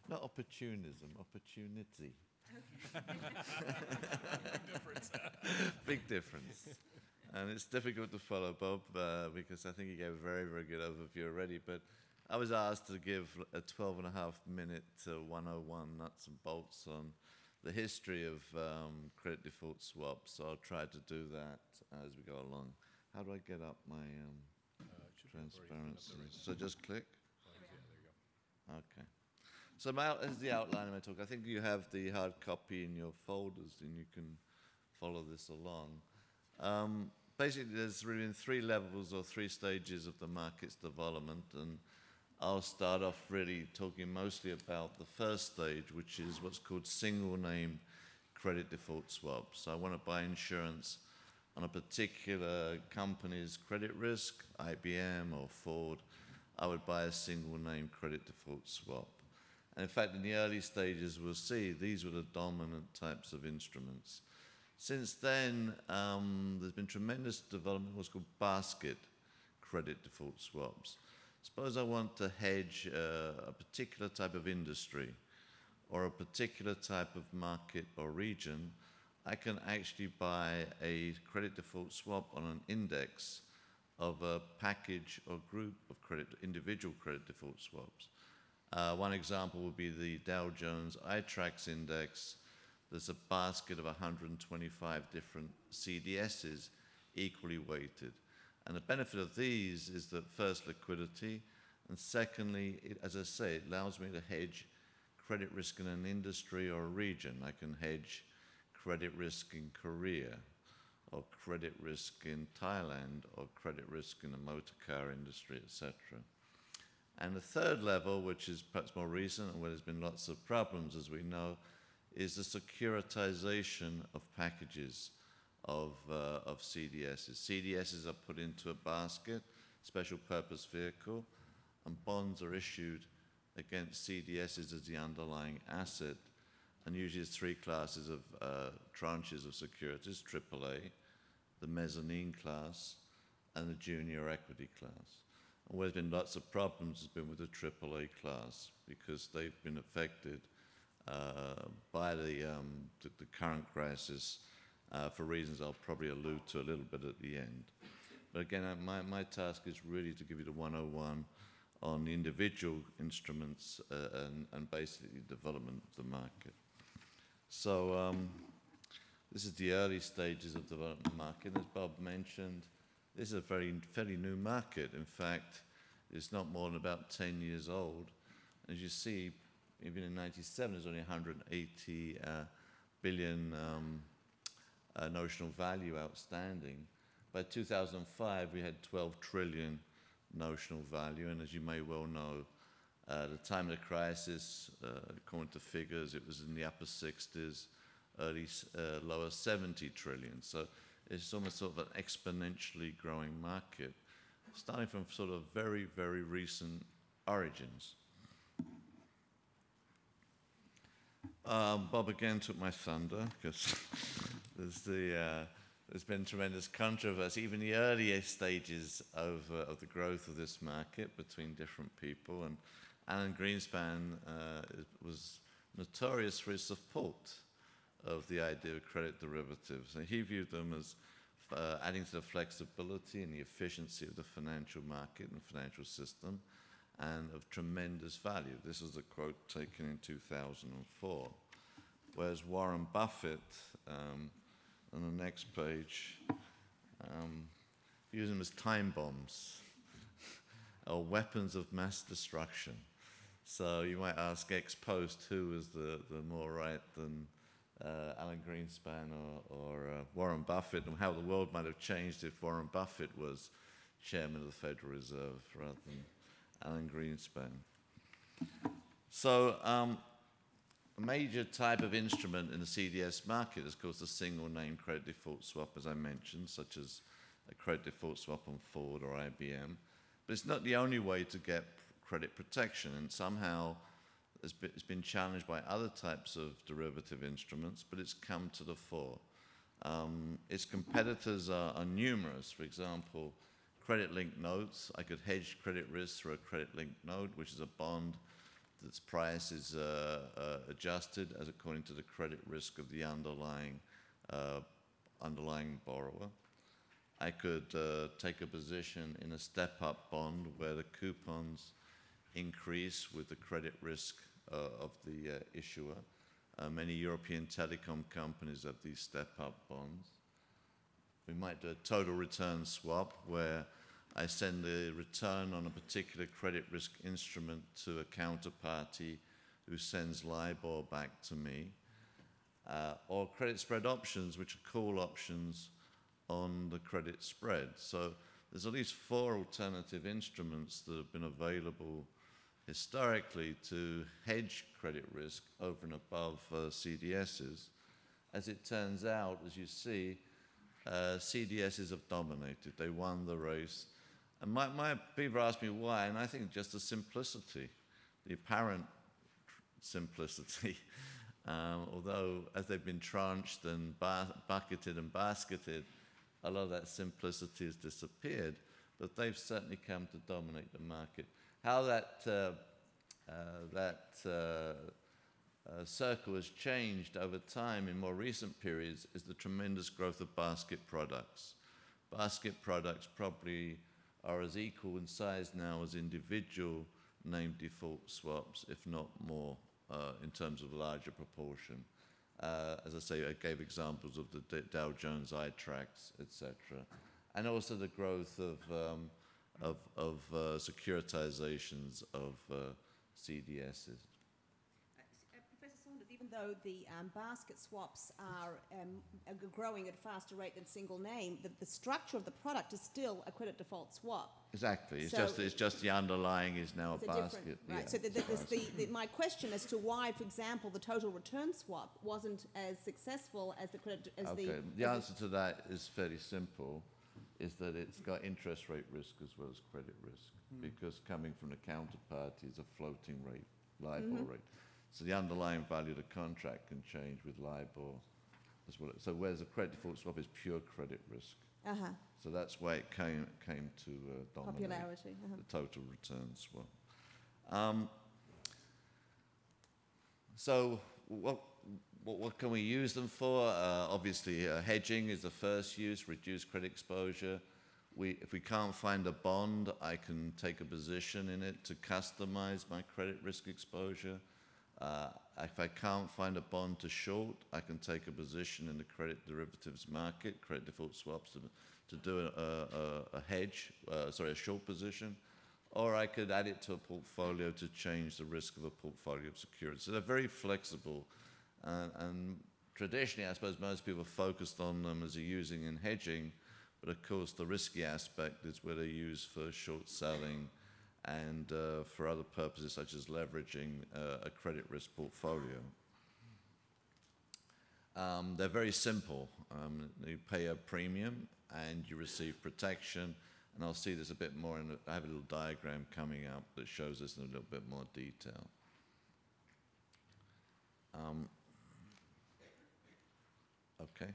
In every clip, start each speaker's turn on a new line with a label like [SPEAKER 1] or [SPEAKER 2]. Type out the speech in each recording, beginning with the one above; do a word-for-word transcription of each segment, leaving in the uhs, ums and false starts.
[SPEAKER 1] Not opportunism, opportunity.
[SPEAKER 2] Big difference.
[SPEAKER 1] Big difference. And it's difficult to follow Bob uh, because I think he gave a very, very good overview already. But I was asked to give a twelve and a half minute uh, one oh one nuts and bolts on the history of um, credit default swaps. So I'll try to do that as we go along. How do I get up my um,
[SPEAKER 2] Uh, it should be
[SPEAKER 1] transparency?
[SPEAKER 2] up there, right?
[SPEAKER 1] So just click?
[SPEAKER 2] Oh, yeah, there you go.
[SPEAKER 1] Okay. So my, as the outline of my talk, I think you have the hard copy in your folders and you can follow this along. Um, basically, there's really three levels or three stages of the market's development, and I'll start off really talking mostly about the first stage, which is what's called single-name credit default swaps. So I want to buy insurance on a particular company's credit risk, I B M or Ford. I would buy a single-name credit default swap. And in fact, in the early stages, we'll see these were the dominant types of instruments. Since then, um, there's been tremendous development of what's called basket credit default swaps. Suppose I want to hedge uh, a particular type of industry or a particular type of market or region. I can actually buy a credit default swap on an index of a package or group of credit, individual credit default swaps. Uh, one example would be the Dow Jones I TRAX index. There's a basket of one hundred twenty-five different C D Ss equally weighted. And the benefit of these is that first, liquidity, and secondly, it, as I say, it allows me to hedge credit risk in an industry or a region. I can hedge credit risk in Korea, or credit risk in Thailand, or credit risk in the motor car industry, et cetera. And the third level, which is perhaps more recent and where there's been lots of problems, as we know, is the securitization of packages of, uh, of C D Ss. C D Ss are put into a basket, special purpose vehicle, and bonds are issued against C D Ss as the underlying asset. And usually there's three classes of uh, tranches of securities, triple A, the mezzanine class, and the junior equity class. And where there's been lots of problems has been with the triple A class because they've been affected uh, by the, um, the, the current crisis uh, for reasons I'll probably allude to a little bit at the end. But again, my, my task is really to give you the one oh one on the individual instruments uh, and, and basically development of the market. So um, this is the early stages of development of the market. As Bob mentioned, this is a very fairly new market. In fact, it's not more than about ten years old. As you see, even in ninety-seven, there's only one hundred eighty uh, billion um, uh, notional value outstanding. By two thousand five, we had twelve trillion notional value, and as you may well know, uh, at the time of the crisis, uh, according to figures, it was in the upper sixties, early, uh, lower seventy trillion. So it's almost sort of an exponentially growing market, starting from sort of very, very recent origins. Um, Bob again took my thunder because there's the uh, there's been tremendous controversy, even the earliest stages of, uh, of the growth of this market between different people. And Alan Greenspan uh, was notorious for his support of the idea of credit derivatives. And he viewed them as uh, adding to the flexibility and the efficiency of the financial market and financial system, and of tremendous value. This was a quote taken in two thousand four. Whereas Warren Buffett, um, on the next page, um, views them as time bombs or weapons of mass destruction. So you might ask ex post who was the, the more right than uh, Alan Greenspan or, or uh, Warren Buffett, and how the world might have changed if Warren Buffett was chairman of the Federal Reserve rather than Alan Greenspan. So um, a major type of instrument in the C D S market is, of course, the single name credit default swap, as I mentioned, such as a credit default swap on Ford or I B M. But it's not the only way to get credit protection, and somehow it's been, it's been challenged by other types of derivative instruments, but it's come to the fore. Um, its competitors are, are numerous. For example, credit-linked notes. I could hedge credit risk through a credit-linked note, which is a bond its price is uh, uh, adjusted as according to the credit risk of the underlying uh, underlying borrower. I could uh, take a position in a step-up bond where the coupons increase with the credit risk uh, of the uh, issuer. Uh, many European telecom companies have these step-up bonds. We might do a total return swap where I send the return on a particular credit risk instrument to a counterparty who sends LIBOR back to me. Uh, or credit spread options, which are call options on the credit spread. So there's at least four alternative instruments that have been available historically to hedge credit risk over and above uh, C D Ss. As it turns out, as you see, uh, C D Ss have dominated. They won the race. And my, my people ask me why, and I think just the simplicity, the apparent simplicity. Um, although, as they've been tranched and ba- bucketed and basketed, a lot of that simplicity has disappeared, but they've certainly come to dominate the market. How that, uh, uh, that uh, uh, circle has changed over time in more recent periods is the tremendous growth of basket products. Basket products probably are as equal in size now as individual named default swaps, if not more. Uh, in terms of larger proportion. Uh, as I say, I gave examples of the D- Dow Jones I TRAX, et cetera. And also the growth of, um, of, of uh, securitizations of uh, C D Ss.
[SPEAKER 3] Uh, Professor Saunders, even though the um, basket swaps are, um, are growing at a faster rate than single name, the, the structure of the product is still a credit default swap.
[SPEAKER 1] Exactly. It's
[SPEAKER 3] So
[SPEAKER 1] just it's just the underlying is now a
[SPEAKER 3] It's a
[SPEAKER 1] basket.
[SPEAKER 3] different, right?
[SPEAKER 1] Yeah,
[SPEAKER 3] so the,
[SPEAKER 1] it's a
[SPEAKER 3] the, the,
[SPEAKER 1] basket.
[SPEAKER 3] the, my question as to why, for example, the total return swap wasn't as successful as the credit as
[SPEAKER 1] Okay.
[SPEAKER 3] the.
[SPEAKER 1] The
[SPEAKER 3] as
[SPEAKER 1] answer to that is fairly simple, is that it's got interest rate risk as well as credit risk, because coming from the counterparty is a floating rate, LIBOR
[SPEAKER 3] Mm-hmm.
[SPEAKER 1] rate. So the underlying value of the contract can change with LIBOR as well. So whereas a credit default swap is pure credit risk.
[SPEAKER 3] Uh-huh.
[SPEAKER 1] So that's why it came came to uh, dominate
[SPEAKER 3] Popularity. Uh-huh.
[SPEAKER 1] the total return swap. Um, so what, what what can we use them for? Uh, obviously, uh, hedging is the first use. Reduce credit exposure. We, if we can't find a bond, I can take a position in it to customize my credit risk exposure. Uh, if I can't find a bond to short, I can take a position in the credit derivatives market, credit default swaps, to, to do a, a, a hedge, uh, sorry, a short position, or I could add it to a portfolio to change the risk of a portfolio of securities. So they're very flexible, uh, and traditionally, I suppose most people focused on them as a using in hedging, but of course the risky aspect is where they're used for short selling and uh, for other purposes such as leveraging uh, a credit risk portfolio. Um, they're very simple. Um, you pay a premium and you receive protection, and I'll see this a bit more, in the, I have a little diagram coming up that shows this in a little bit more detail. Um, okay.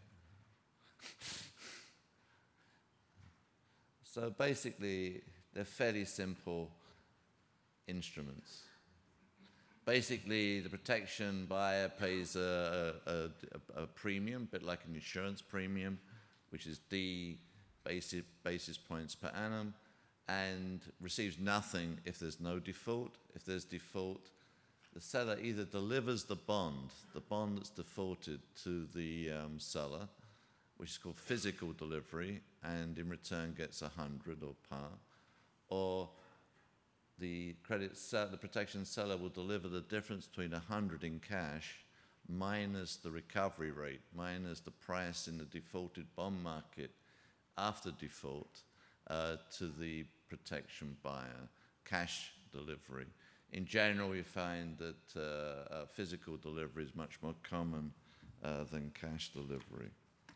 [SPEAKER 1] So basically, they're fairly simple instruments. Basically, the protection buyer pays a, a, a, a premium, a bit like an insurance premium, which is D basis, basis points per annum, and receives nothing if there's no default. If there's default, the seller either delivers the bond, the bond that's defaulted, to the um, seller, which is called physical delivery, and in return gets one hundred or par, or the credit sell, the protection seller will deliver the difference between one hundred in cash minus the recovery rate, minus the price in the defaulted bond market after default uh, to the protection buyer, cash delivery. In general, we find that uh, uh, physical delivery is much more common uh, than cash delivery.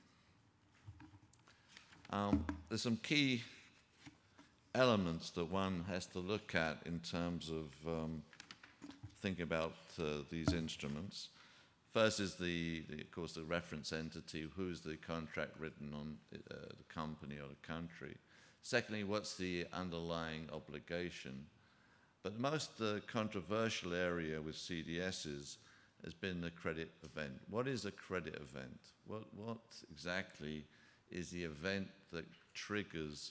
[SPEAKER 1] Um, there's some key elements that one has to look at in terms of um, thinking about uh, these instruments. First is the, the, of course, the reference entity. Who's the contract written on, uh, the company or the country? Secondly, what's the underlying obligation? But the most uh, controversial area with C D Ss has been the credit event. What is a credit event? What, what exactly is the event that triggers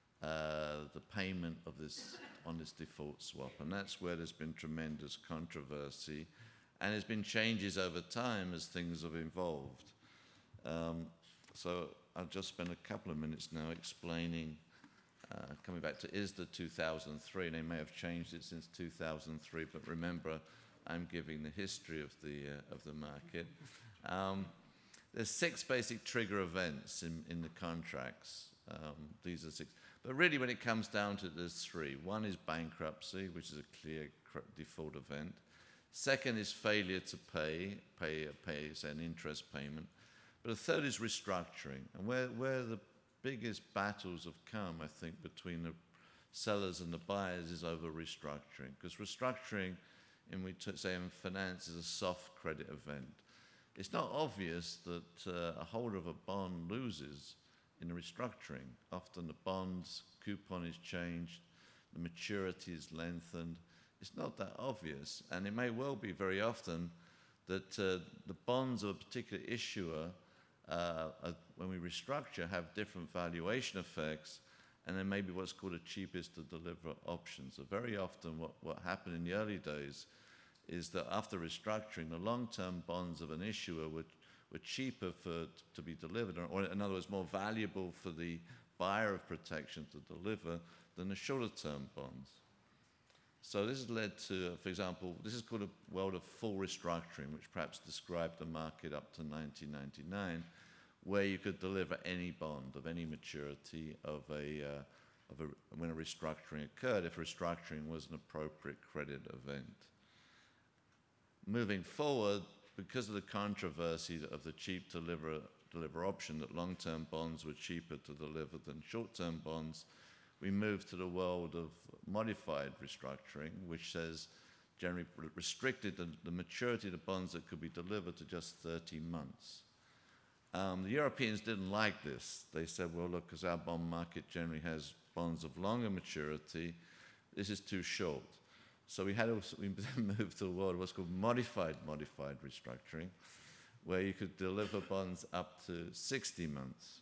[SPEAKER 1] uh, the payment of this on this default swap? And that's where there's been tremendous controversy, and there's been changes over time as things have evolved. Um, so I'll just spend a couple of minutes now explaining, uh, coming back to I S D A two thousand three, and they may have changed it since two thousand three, but remember, I'm giving the history of the, uh, of the market. Um, there's six basic trigger events in, in the contracts. Um, these are six. But really, when it comes down to it, there's three. One is bankruptcy, which is a clear default event. Second is failure to pay, pay, pay say, an interest payment. But the third is restructuring. And where, where the biggest battles have come, I think, between the sellers and the buyers is over restructuring. Because restructuring, in we t- say in finance, is a soft credit event. It's not obvious that uh, a holder of a bond loses in a restructuring. Often the bond's coupon is changed, the maturity is lengthened. It's not that obvious, and it may well be very often that uh, the bonds of a particular issuer, uh, uh, when we restructure, have different valuation effects, and there may be what's called a cheapest to deliver option. So very often what, what happened in the early days is that after restructuring, the long-term bonds of an issuer were, were cheaper for, to be delivered, or in other words, more valuable for the buyer of protection to deliver than the shorter-term bonds. So this has led to, for example, this is called a world of full restructuring, which perhaps described the market up to nineteen ninety-nine, where you could deliver any bond of any maturity of a, uh, of a when a restructuring occurred, if restructuring was an appropriate credit event. Moving forward, because of the controversy of the cheap deliver, deliver option, that long-term bonds were cheaper to deliver than short-term bonds, we moved to the world of modified restructuring, which says generally restricted the, the maturity of the bonds that could be delivered to just thirty months. Um, the Europeans didn't like this. They said, well, look, because our bond market generally has bonds of longer maturity, this is too short. So we had also, we then moved to a world of what's called modified modified restructuring, where you could deliver bonds up to sixty months.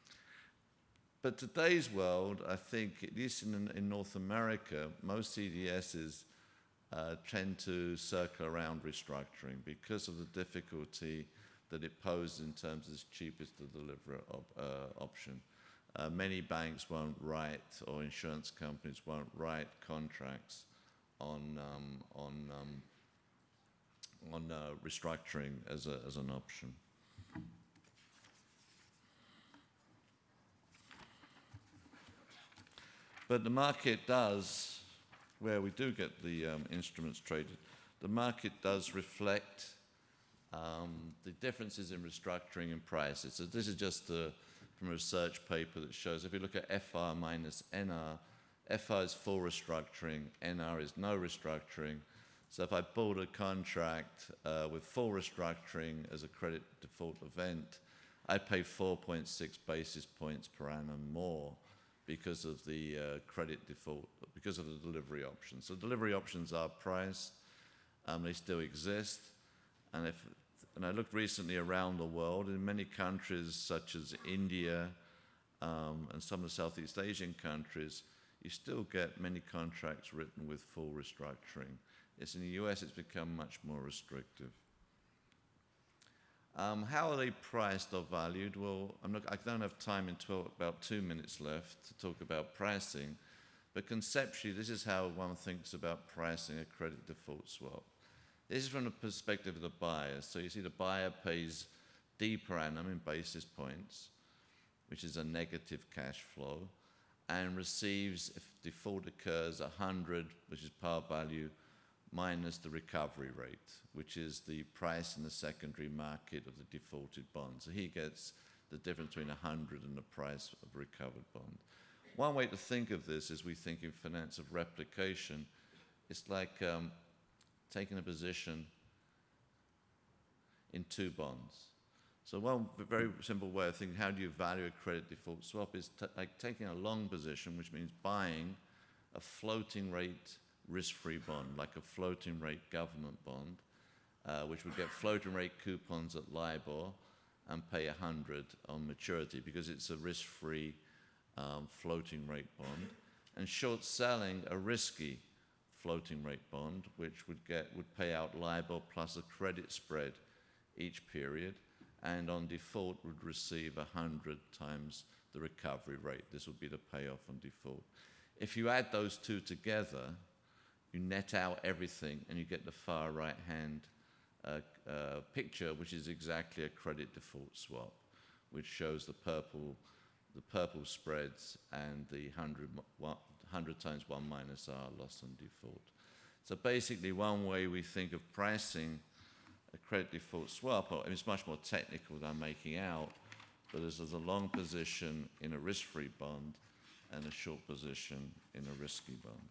[SPEAKER 1] But today's world, I think, at least in, in North America, most C D Ss uh, tend to circle around restructuring because of the difficulty that it poses in terms of its cheapest to deliver op, uh, option. Uh, many banks won't write, or insurance companies won't write contracts on um, on um, on uh, restructuring as a, as an option. But the market does, where we do get the um, instruments traded, the market does reflect um, the differences in restructuring and prices. So this is just a, from a research paper that shows if you look at F R minus N R, F R is full restructuring, N R is no restructuring. So if I bought a contract uh, with full restructuring as a credit default event, I pay four point six basis points per annum more because of the uh, credit default, because of the delivery options. So delivery options are priced, um, they still exist. And, if, and I looked recently around the world, in many countries such as India um, and some of the Southeast Asian countries, you still get many contracts written with full restructuring. Yes, in the U S it's become much more restrictive. Um, how are they priced or valued? Well, I'm not, I don't have time in twelve, about two minutes left to talk about pricing, but conceptually this is how one thinks about pricing a credit default swap. This is from the perspective of the buyer. So you see the buyer pays D per annum in basis points, which is a negative cash flow, and receives, if default occurs, one hundred, which is par value, minus the recovery rate, which is the price in the secondary market of the defaulted bond. So he gets the difference between one hundred and the price of a recovered bond. One way to think of this is we think in finance of replication. It's like um, taking a position in two bonds. So one very simple way of thinking, how do you value a credit default swap, is t- like taking a long position, which means buying a floating rate risk-free bond, like a floating rate government bond, uh, which would get floating rate coupons at LIBOR and pay one hundred on maturity because it's a risk-free um, floating rate bond. And short selling a risky floating rate bond, which would get would pay out LIBOR plus a credit spread each period, and on default would receive one hundred times the recovery rate. This would be the payoff on default. If you add those two together, you net out everything and you get the far right hand uh, uh, picture, which is exactly a credit default swap, which shows the purple the purple spreads and the one hundred, one hundred times one minus R loss on default. So basically one way we think of pricing a credit default swap, I mean, it's much more technical than I'm making out, but there's a long position in a risk-free bond and a short position in a risky bond.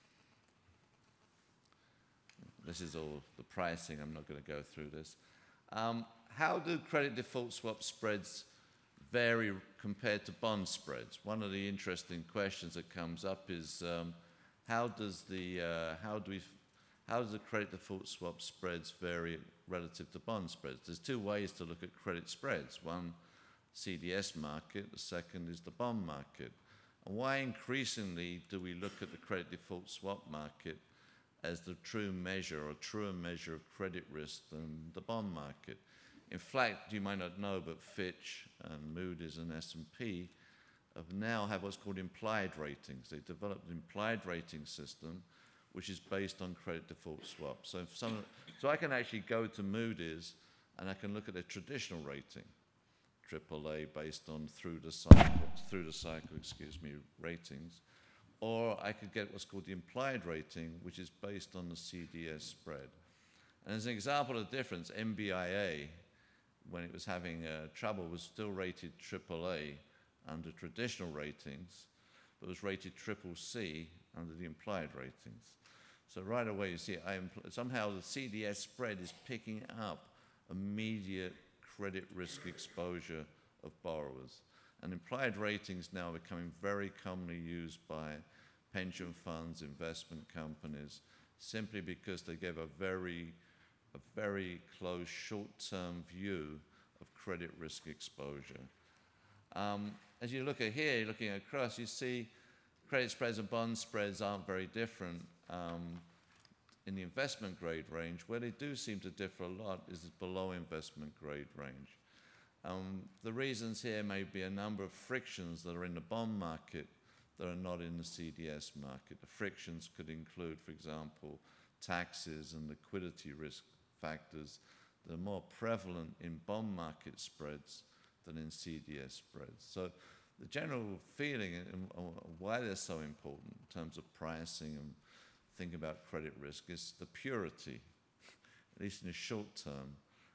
[SPEAKER 1] This is all the pricing. I'm not going to go through this. Um, how do credit default swap spreads vary compared to bond spreads? One of the interesting questions that comes up is um, how does the uh, how do we how does the credit default swap spreads vary relative to bond spreads? There's two ways to look at credit spreads. One, C D S market. The second is the bond market. And why increasingly do we look at the credit default swap market as the true measure or truer measure of credit risk than the bond market? In fact, you might not know, but Fitch and Moody's and S and P have now have what's called implied ratings. They developed an implied rating system which is based on credit default swaps. So, if some, so I can actually go to Moody's and I can look at a traditional rating, triple A based on through the cycle, through the cycle, excuse me, ratings, or I could get what's called the implied rating, which is based on the C D S spread. And as an example of the difference, M B I A, when it was having uh, trouble, was still rated triple A under traditional ratings, but was rated triple C under the implied ratings. So right away you see I impl- somehow the C D S spread is picking up immediate credit risk exposure of borrowers. And implied ratings now are becoming very commonly used by pension funds, investment companies, simply because they give a very, a very close short-term view of credit risk exposure. Um, as you look at here, you're looking across, you see credit spreads and bond spreads aren't very different um, in the investment grade range. Where they do seem to differ a lot is below investment grade range. Um, the reasons here may be a number of frictions that are in the bond market that are not in the C D S market. The frictions could include, for example, taxes and liquidity risk factors that are more prevalent in bond market spreads than in C D S spreads. So the general feeling and why they're so important in terms of pricing and thinking about credit risk is the purity, at least in the short term,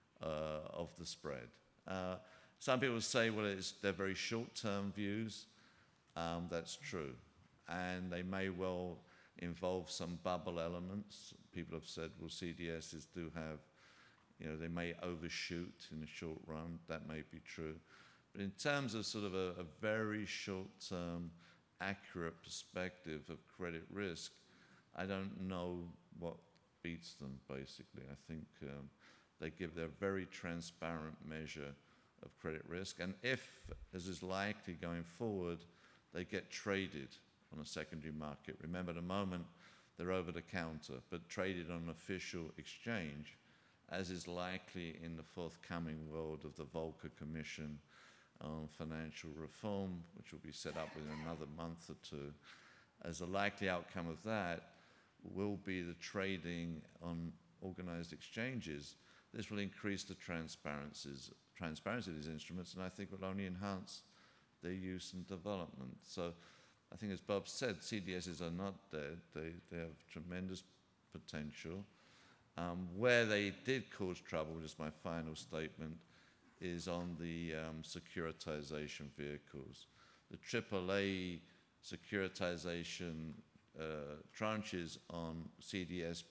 [SPEAKER 1] uh, of the spread. Uh, some people say, well, it's, they're very short-term views. Um, that's true. And they may well involve some bubble elements. People have said, well, C D Ss do have, you know, they may overshoot in the short run. That may be true. But in terms of sort of a, a very short-term, accurate perspective of credit risk, I don't know what beats them, basically. I think um, they give their very transparent measure of credit risk. And if, as is likely going forward, they get traded on a secondary market. Remember, at the moment, they're over the counter, but traded on an official exchange, as is likely in the forthcoming world of the Volcker Commission on Financial Reform, which will be set up within another month or two. As a likely outcome of that will be the trading on organized exchanges. This will increase the transparencies, transparency of these instruments, and I think will only enhance their use and development. So I think, as Bob said, C D Ss are not dead. They, they have tremendous potential. Um, where they did cause trouble, just my final statement, is on the um, securitization vehicles. The triple A securitization uh, tranches on C D S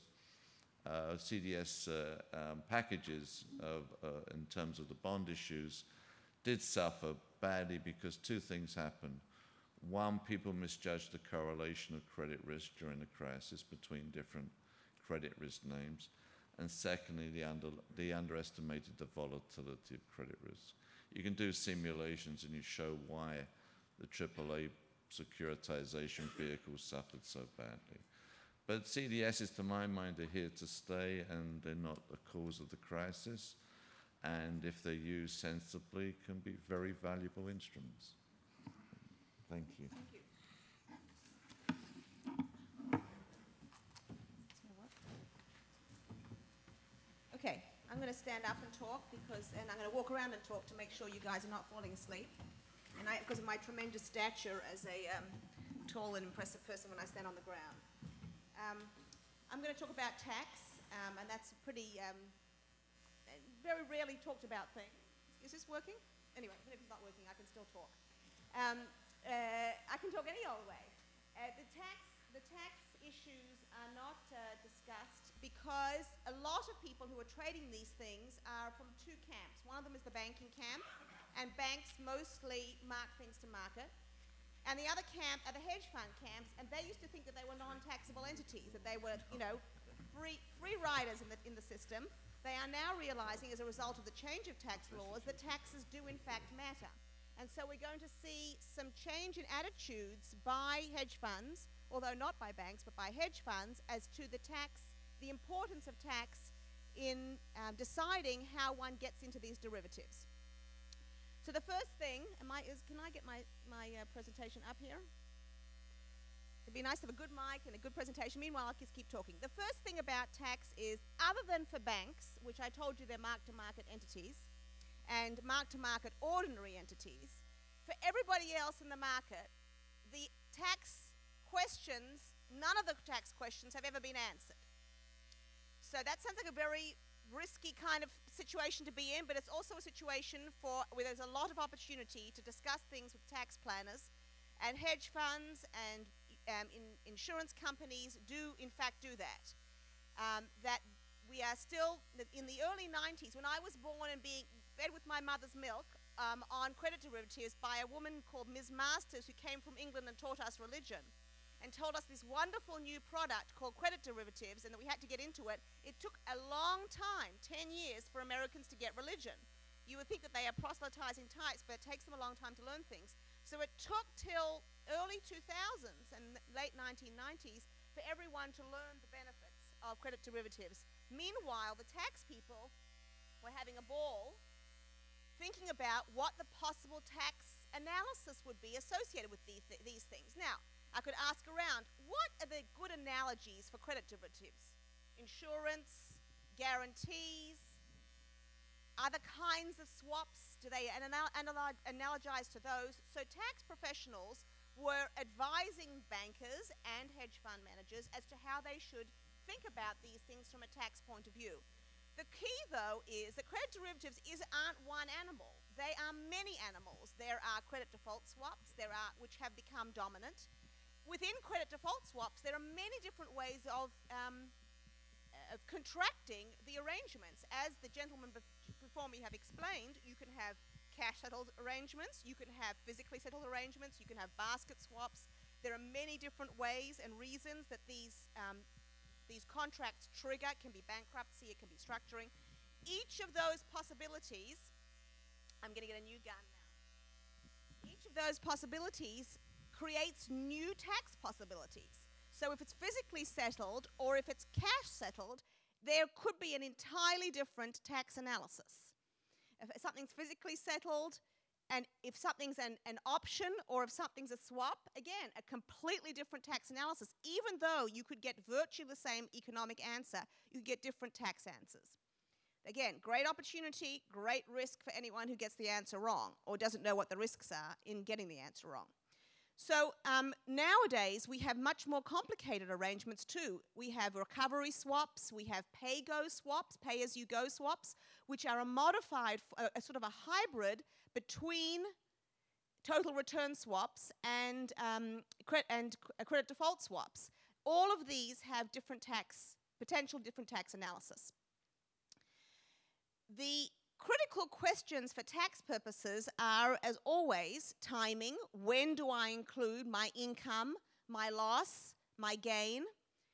[SPEAKER 1] uh, C D S uh, um, packages of, uh, in terms of the bond issues did suffer badly because two things happened. one, people misjudged the correlation of credit risk during the crisis between different credit risk names. And secondly, the, under, they underestimated the volatility of credit risk. You can do simulations and you show why the triple A securitization vehicles suffered so badly. But C D Ss, to my mind, are here to stay, and they're not the cause of the crisis. And if they're used sensibly, can be very valuable instruments. Thank you.
[SPEAKER 3] Thank you. Okay, I'm going to stand up and talk because, and I'm going to walk around and talk to make sure you guys are not falling asleep. And I, because of my tremendous stature as a um, tall and impressive person when I stand on the ground. Um, I'm going to talk about tax, um, and that's a pretty, um, very rarely talked about thing. Is this working? Anyway, even if it's not working, I can still talk. Um, uh, I can talk any old way. Uh, the tax, the tax issues are not uh, discussed because a lot of people who are trading these things are from two camps. One of them is the banking camp, and banks mostly mark things to market. And the other camp are the hedge fund camps, and they used to think that they were non-taxable entities, that they were, you know, free, free riders in the, in the system. They are now realizing, as a result of the change of tax laws, that taxes do in fact matter. And so we're going to see some change in attitudes by hedge funds, although not by banks, but by hedge funds, as to the tax, the importance of tax in um, deciding how one gets into these derivatives. So the first thing, am I, is, can I get my, my uh, presentation up here? It'd be nice to have a good mic and a good presentation. Meanwhile, I'll just keep talking. The first thing about tax is, other than for banks, which I told you they're mark-to-market entities, and mark-to-market ordinary entities, for everybody else in the market, the tax questions, none of the tax questions have ever been answered. So that sounds like a very risky kind of situation to be in, but it's also a situation for where there's a lot of opportunity to discuss things with tax planners, and hedge funds and um, in insurance companies do in fact do that. Um, that we are still, in the early nineties, when I was born and being fed with my mother's milk um, on credit derivatives by a woman called Miz Masters, who came from England and taught us religion, and told us this wonderful new product called credit derivatives, and that we had to get into it. It took a long time, ten years, for Americans to get religion. You would think that they are proselytizing types, but it takes them a long time to learn things. So it took till early two thousands and late nineteen nineties for everyone to learn the benefits of credit derivatives. Meanwhile, the tax people were having a ball thinking about what the possible tax analysis would be associated with these, th these things. Now, I could ask around, what are the good analogies for credit derivatives? Insurance, guarantees, other kinds of swaps, do they anal anal analogize to those? So tax professionals were advising bankers and hedge fund managers as to how they should think about these things from a tax point of view. The key, though, is that credit derivatives is, aren't one animal. They are many animals. There are credit default swaps, there are, which have become dominant. Within credit default swaps, there are many different ways of, um, of contracting the arrangements. As the gentlemen before me have explained, you can have cash-settled arrangements, you can have physically settled arrangements, you can have basket swaps. There are many different ways and reasons that these, um, these contracts trigger. It can be bankruptcy, it can be structuring. Each of those possibilities, I'm going to get a new gun now. Each of those possibilities creates new tax possibilities. So if it's physically settled or if it's cash settled, there could be an entirely different tax analysis. If something's physically settled, and if something's an, an option or if something's a swap, again, a completely different tax analysis. Even though you could get virtually the same economic answer, you could get different tax answers. Again, great opportunity, great risk for anyone who gets the answer wrong or doesn't know what the risks are in getting the answer wrong. So um, nowadays, we have much more complicated arrangements too. We have recovery swaps, we have pay-go swaps, pay-as-you-go swaps, which are a modified, a, a sort of a hybrid between total return swaps and, um, cre and uh, credit default swaps. All of these have different tax, potential different tax analysis. The critical critical questions for tax purposes are, as always, timing. When do I include my income, my loss, my gain?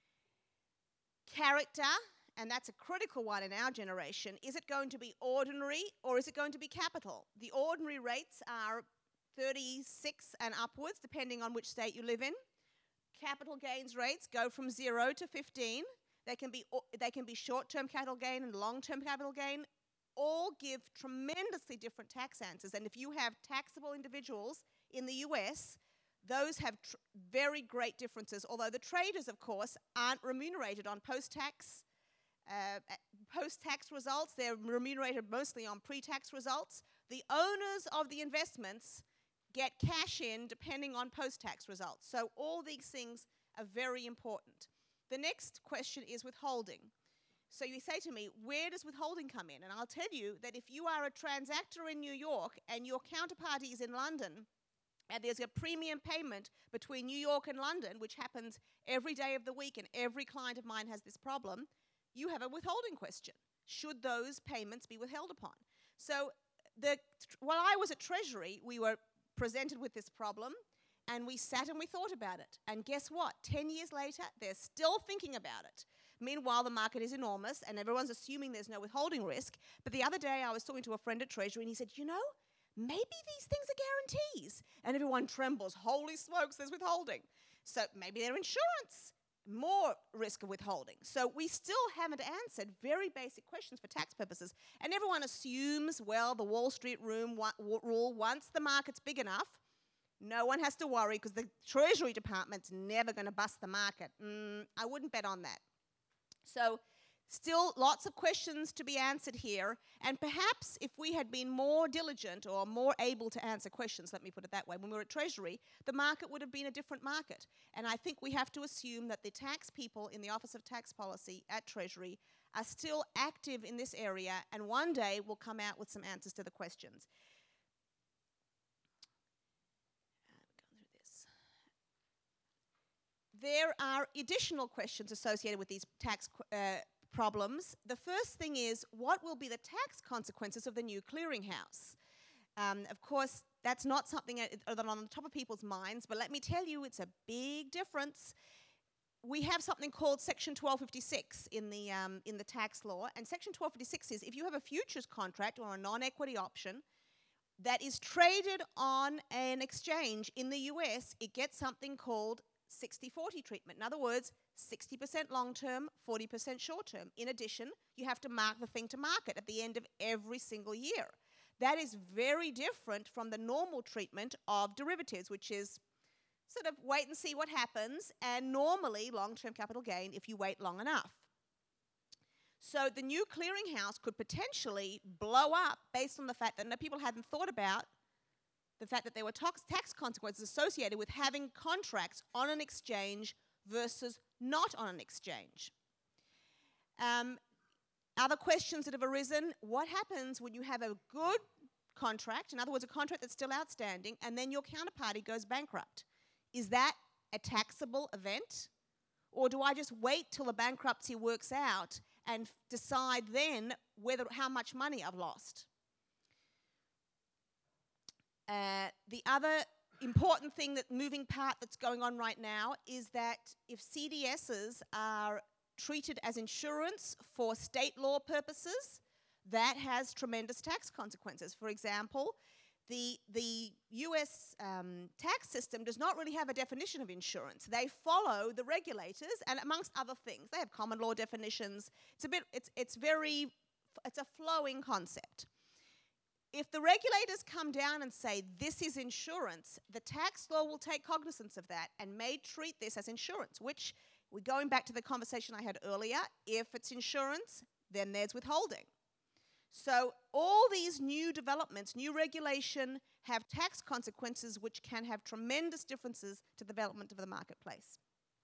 [SPEAKER 3] Character, and that's a critical one in our generation. Is it going to be ordinary or is it going to be capital? The ordinary rates are thirty-six and upwards, depending on which state you live in. Capital gains rates go from zero to fifteen. They can be, they can be short-term capital gain and long-term capital gain. All give tremendously different tax answers. And if you have taxable individuals in the U S, those have tr- very great differences, although the traders, of course, aren't remunerated on post-tax uh, post-tax results. They're remunerated mostly on pre-tax results. The owners of the investments get cash in depending on post-tax results. So all these things are very important. The next question is withholding. So you say to me, where does withholding come in? And I'll tell you that if you are a transactor in New York and your counterparty is in London, and there's a premium payment between New York and London, which happens every day of the week, and every client of mine has this problem, you have a withholding question. Should those payments be withheld upon? So the, while I was at Treasury, we were presented with this problem, and we sat and we thought about it. And guess what? Ten years later, they're still thinking about it. Meanwhile, the market is enormous, and everyone's assuming there's no withholding risk. But the other day, I was talking to a friend at Treasury, and he said, you know, maybe these things are guarantees. And everyone trembles. Holy smokes, there's withholding. So maybe they're insurance. More risk of withholding. So we still haven't answered very basic questions for tax purposes. And everyone assumes, well, the Wall Street room wa- w- rule, once the market's big enough, no one has to worry because the Treasury Department's never going to bust the market. Mm, I wouldn't bet on that. So still lots of questions to be answered here. And perhaps if we had been more diligent or more able to answer questions, let me put it that way, when we were at Treasury, the market would have been a different market. And I think we have to assume that the tax people in the Office of Tax Policy at Treasury are still active in this area and one day will come out with some answers to the questions. There are additional questions associated with these tax uh, problems. The first thing is, what will be the tax consequences of the new clearinghouse? Um, of course, that's not something that's on the top of people's minds, but let me tell you, it's a big difference. We have something called Section twelve fifty-six in the, um, in the tax law, and Section twelve fifty-six is if you have a futures contract or a non-equity option that is traded on an exchange in the U S, it gets something called sixty forty treatment. In other words, sixty percent long-term, forty percent short-term. In addition, you have to mark the thing to market at the end of every single year. That is very different from the normal treatment of derivatives, which is sort of wait and see what happens, and normally long-term capital gain if you wait long enough. So the new clearinghouse could potentially blow up based on the fact that no people hadn't thought about the fact that there were tax, tax consequences associated with having contracts on an exchange versus not on an exchange. Um, other questions that have arisen, what happens when you have a good contract, in other words, a contract that's still outstanding, and then your counterparty goes bankrupt? Is that a taxable event? Or do I just wait till the bankruptcy works out and f- decide then whether how much money I've lost? Uh, the other important thing, that moving part that's going on right now, is that if C D Ss are treated as insurance for state law purposes, that has tremendous tax consequences. For example, the, the U S um, tax system does not really have a definition of insurance. They follow the regulators, and amongst other things, they have common law definitions. It's a bit, it's, it's very, it's a flowing concept. If the regulators come down and say this is insurance, the tax law will take cognizance of that and may treat this as insurance, which, we're going back to the conversation I had earlier, if it's insurance, then there's withholding. So all these new developments, new regulation, have tax consequences which can have tremendous differences to the development of the marketplace.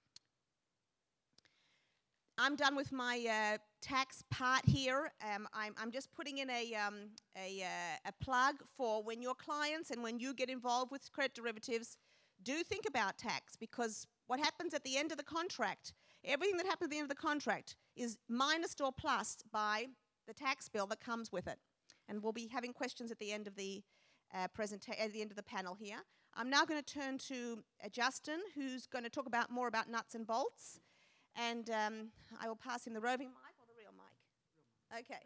[SPEAKER 3] I'm done with my uh, tax part here. Um, I'm, I'm just putting in a, um, a, uh, a plug for when your clients and when you get involved with credit derivatives, do think about tax, because what happens at the end of the contract, everything that happens at the end of the contract is minused or plussed by the tax bill that comes with it. and we'll be having questions at the end of the uh, presenta- at the end of the panel here. I'm now going to turn to uh, Justin, who's going to talk about more about nuts and bolts, and um, I will pass him the roving mic or the real mic. Okay.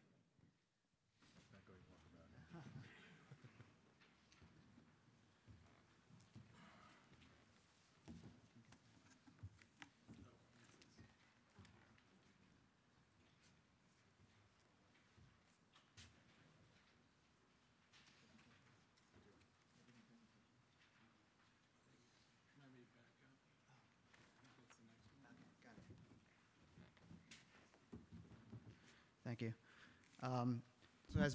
[SPEAKER 2] Maybe back up. I think that's the next one.
[SPEAKER 4] Thank you. Um,